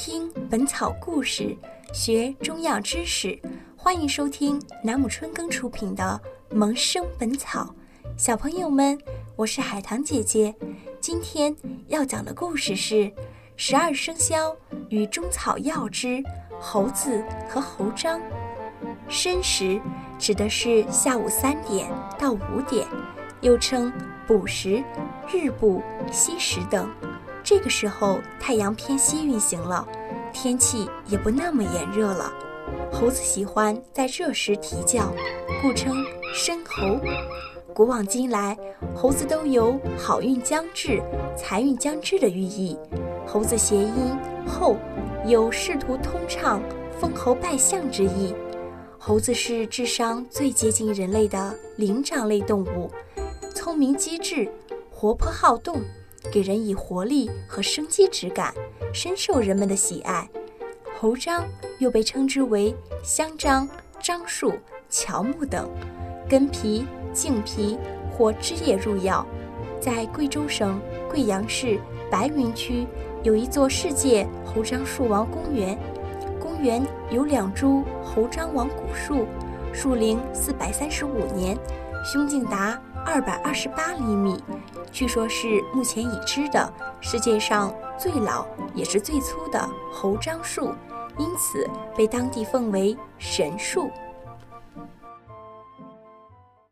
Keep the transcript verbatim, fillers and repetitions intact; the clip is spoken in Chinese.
听本草故事，学中药知识，欢迎收听南姆春耕出品的萌生本草。小朋友们，我是海棠姐姐。今天要讲的故事是十二生肖与中草药之猴子和猴张。申时指的是下午三点到五点，又称补时、日补、西时等。这个时候太阳偏西运行了，天气也不那么炎热了。猴子喜欢在热时啼叫，故称申猴。古往今来，猴子都有好运将至、财运将至的寓意。猴子谐音后，有仕途通畅、封侯拜相之意。猴子是智商最接近人类的灵长类动物，聪明机智，活泼好动，给人以活力和生机之感，深受人们的喜爱。猴张又被称之为香樟、樟树、乔木等，根皮、茎皮或枝叶入药。在贵州省贵阳市白云区有一座世界猴张树王公园，公园有两株猴张王古树，树龄四百三十五年，胸径达二百二十八厘米，据说是目前已知的世界上最老也是最粗的猴樟树，因此被当地奉为神树。